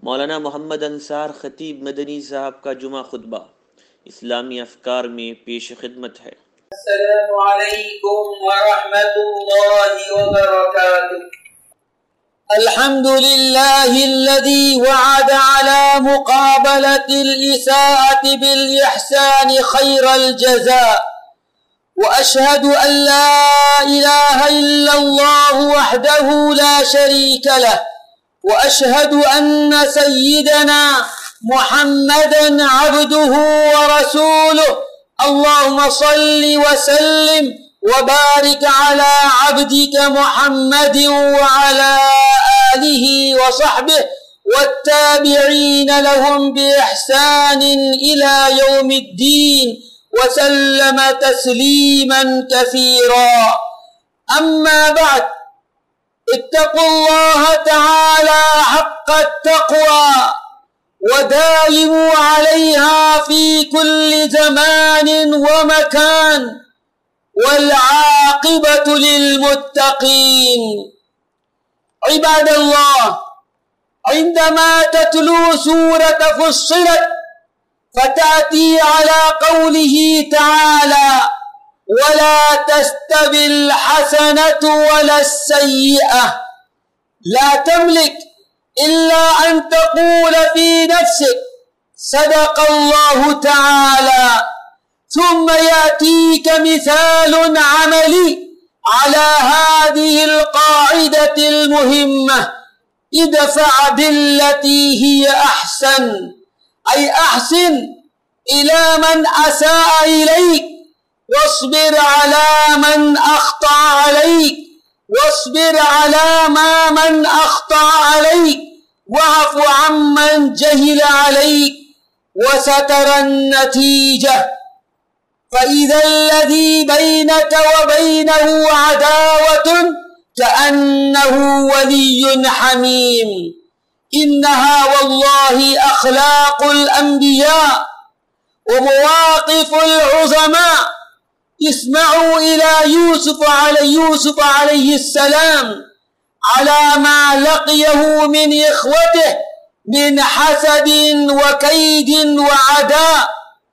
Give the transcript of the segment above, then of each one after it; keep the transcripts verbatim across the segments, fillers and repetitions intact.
मौलाना मोहम्मद अंसार खतीब मदनी साहब का जुमा खुतबा इस्लामी अफकार में पेश खिदमत है। अस्सलामु अलैकुम व रहमतुल्लाहि व बरकातुहू। अल्हम्दुलिल्लाहि अल्लज़ी वअदा अला मुक़ाबलतिल इसाअति बिल इहसानि खैरल जज़ा व अशहदु अन ला इलाहा इल्लल्लाहु वहदहु ला शरीक लहु وأشهد أن سيدنا محمدا عبده ورسوله اللهم صل وسلم وبارك على عبدك محمد وعلى آله وصحبه والتابعين لهم بإحسان إلى يوم الدين وسلم تسليما كثيرا. أما بعد، اتقوا الله تعالى حق التقوى وداوموا عليها في كل زمان ومكان والعاقبة للمتقين. عباد الله، عندما تتلو سورة فصلت فتأتي على قوله تعالى ولا تستوي الحسنة ولا السيئة، لا تملك إلا أن تقول في نفسك صدق الله تعالى، ثم يأتيك مثال عملي على هذه القاعدة المهمة: ادفع بالتي هي أحسن، أي أحسن إلى من أساء إليك، واصبر على من أخطأ عليك، واصبر على ما من أخطأ عليك، واعف عمن جهل عليك، وسترى النتيجة. فإذا الذي بينك وبينه عداوة كأنه ولي حميم. إنها والله أخلاق الأنبياء ومواقف العظماء. اسمعوا إلى يوسف على يوسف عليه السلام على ما لقيه من إخوته من حسد وكيد وعداء،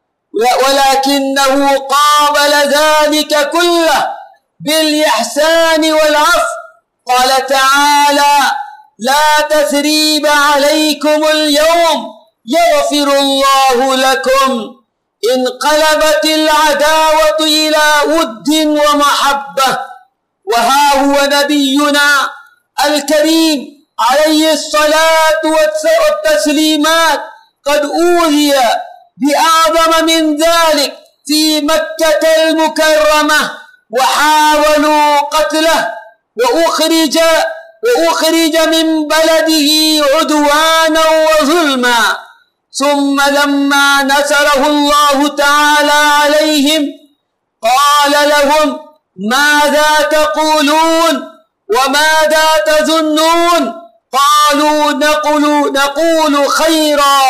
ولكنه قابل ذلك كله بالإحسان والعفو. قال تعالى: لا تثريب عليكم اليوم يغفر الله لكم. انقلبت العداوة إلى ود ومحبة. وها هو نبينا الكريم عليه الصلاة والتسليمات قد أوذي بأعظم من ذلك في مكة المكرمة، وحاولوا قتله وأخرج وأخرج من بلده عدوانا وظلما. ثم لما نصره الله تعالى عليهم قال لهم: ماذا تقولون وماذا تظنون؟ قالوا: نقول, نقول خيرا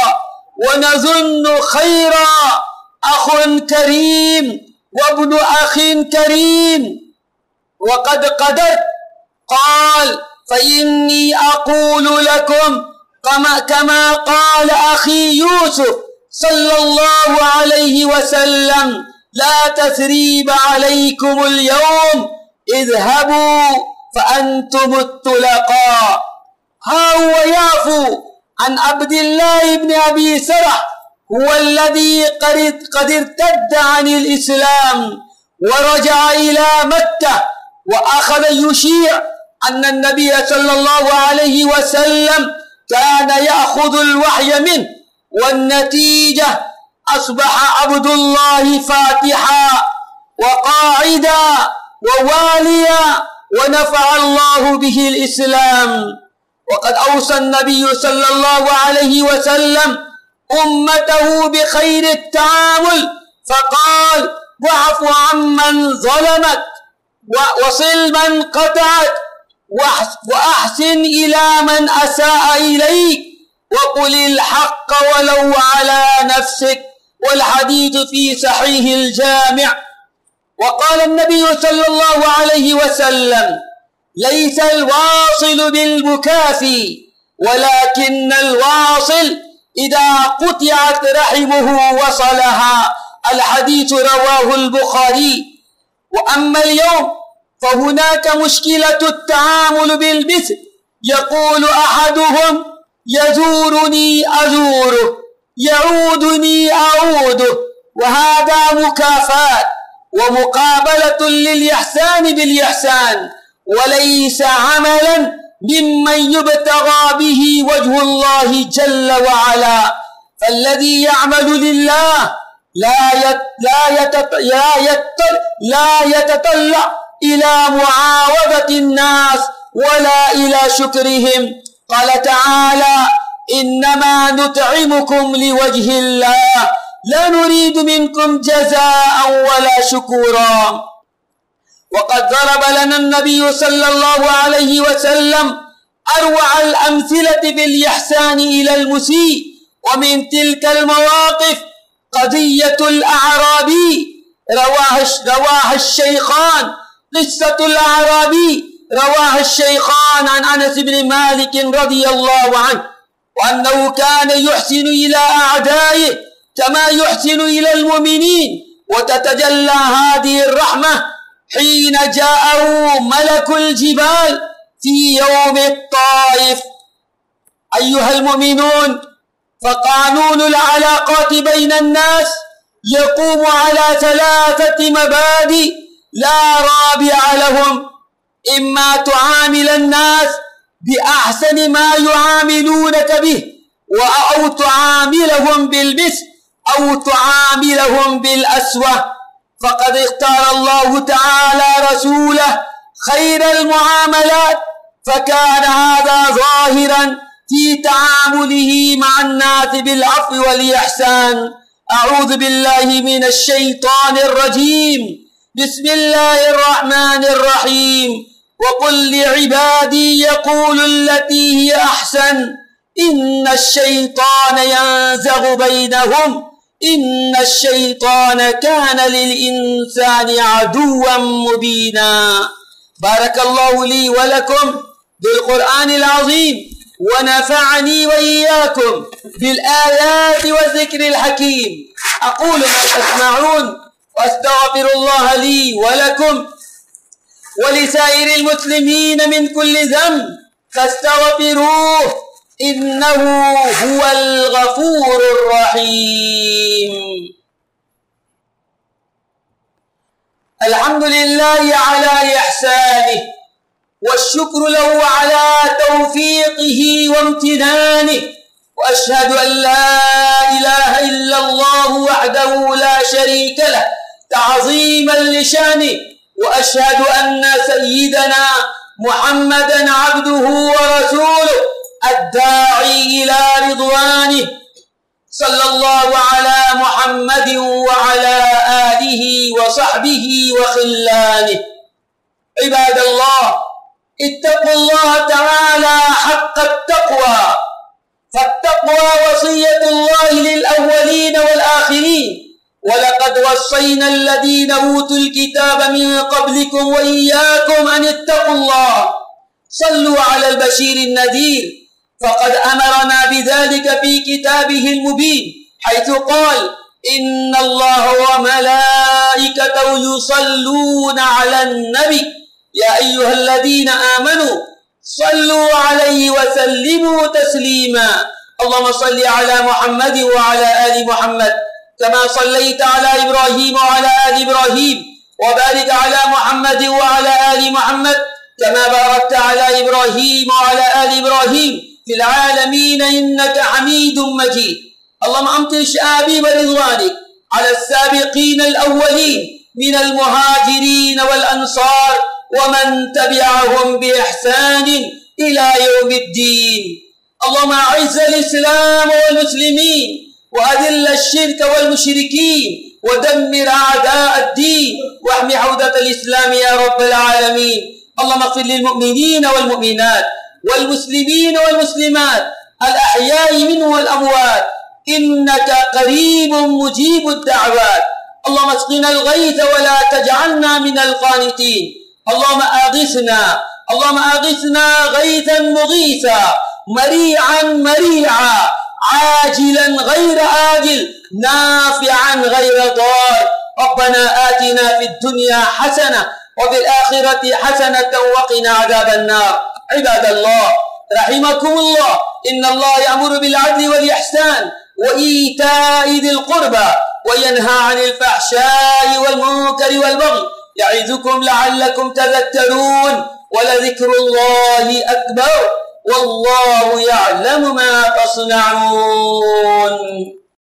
ونظن خيرا، أخ كريم وابن أخ كريم وقد قدرت. قال: فإني أقول لكم كما, كما قال أخي يوسف صلى الله عليه وسلم: لا تثريب عليكم اليوم، اذهبوا فأنتم الطلقاء. ها هو يعفو عن عبد الله بن أبي سرح، هو الذي قد ارتد عن الإسلام ورجع إلى مكة، وأخذ يشيع أن النبي صلى الله عليه وسلم كان يأخذ الوحي منه، والنتيجة أصبح عبد الله فاتحا وقاعدا وواليا، ونفع الله به الإسلام. وقد أوصى النبي صلى الله عليه وسلم أمته بخير التعامل، فقال: واعف عمن ظلمك وصل من قطعك وأحسن إلى من أساء إليك، وقل الحق ولو على نفسك. والحديث في صحيح الجامع. وقال النبي صلى الله عليه وسلم: ليس الواصل بالمكافي ولكن الواصل إذا قطعت رحمه وصلها. الحديث رواه البخاري. وأما اليوم فهناك مشكلة التعامل بالمثل. يقول أحدهم: يزورني أزوره، يعودني أعوده، وهذا مكافأة ومقابلة للإحسان بالإحسان، وليس عملا ممن يبتغى به وجه الله جل وعلا. فالذي يعمل لله لا يت لا يتط لا يتط لا يتطلع إلى معاوضة الناس ولا إلى شكرهم. قال تعالى: إنما نطعمكم لوجه الله لا نريد منكم جزاء ولا شكورا. وقد ضرب لنا النبي صلى الله عليه وسلم أروع الأمثلة بالإحسان إلى المسيء. ومن تلك المواقف قضية الأعرابي رواها رواها الشيخان. قصة الأعرابي رواها الشيخان عن أنس بن مالك رضي الله عنه، وأنه كان يحسن إلى أعدائه كما يحسن إلى المؤمنين. وتتجلى هذه الرحمة حين جاءه ملك الجبال في يوم الطائف. أيها المؤمنون، فقانون العلاقات بين الناس يقوم على ثلاثة مبادئ لا رابع لهم: إما تعامل الناس بأحسن ما يعاملونك به، أو تعاملهم بالمثل، أو تعاملهم بالأسوأ. فقد اختار الله تعالى رسوله خير المعاملات، فكان هذا ظاهرا في تعامله مع الناس بالعفو والإحسان. أعوذ بالله من الشيطان الرجيم. بسم الله الرحمن الرحيم. وقل لعبادي يقولوا التي هي أحسن إن الشيطان ينزغ بينهم إن الشيطان كان للإنسان عدوا مبينا. بارك الله لي ولكم بالقرآن العظيم، ونفعني وإياكم بالآيات والذكر الحكيم. أقول ما تسمعون، وأستغفر الله لي ولكم ولسائر المسلمين من كل ذنب فاستغفروه إنه هو الغفور الرحيم. الحمد لله على إحسانه، والشكر له على توفيقه وامتنانه، وأشهد أن لا إله إلا الله وحده لا شريك له تعظيما لشانه، وأشهد أن سيدنا محمدا عبده ورسوله الداعي إلى رضوانه. صلى الله على محمد وعلى آله وصحبه وخلانه. عباد الله، اتقوا الله تعالى حق التقوى، فالتقوى وصية الله للأولين والآخرين. ولقد وصينا الذين أوتوا الكتاب من قبلكم وإياكم أن اتقوا الله. صلوا على البشير النذير، فقد أمرنا بذلك في كتابه المبين، حيث قال: إن الله وملائكته يصلون على النبي يا أيها الذين آمنوا صلوا عليه وسلموا تسليما. اللهم صل على محمد وعلى آل محمد كما صليت على إبراهيم وعلى آل إبراهيم، وبارك على محمد وعلى آل محمد كما باركت على إبراهيم وعلى آل إبراهيم في العالمين إنك حميد مجيد. اللهم أمطر شآبيب رضوانك على السابقين الأولين من المهاجرين والأنصار ومن تبعهم بإحسان إلى يوم الدين. اللهم أعز الإسلام والمسلمين، وأذل الشرك والمشركين، ودمر أعداء الدين، واحمي حوزة الإسلام يا رب العالمين. اللهم اغفر للمؤمنين والمؤمنات والمسلمين والمسلمات الأحياء منهم والأموات، إنك قريب مجيب الدعوات. اللهم اسقنا الغيث ولا تجعلنا من القانتين. اللهم أغثنا اللهم أغثنا غيثا مغيثا مريعا مريعا عاجلا غير آجل نافعا غير ضار. ربنا آتنا في الدنيا حسنة وفي الآخرة حسنة وقنا عذاب النار. عباد الله رحمكم الله، إن الله يأمر بالعدل والإحسان وإيتاء ذي القربى وينهى عن الفحشاء والمنكر والبغي يعظكم لعلكم تذكرون. ولذكر الله أكبر والله يعلم ما تصنعون.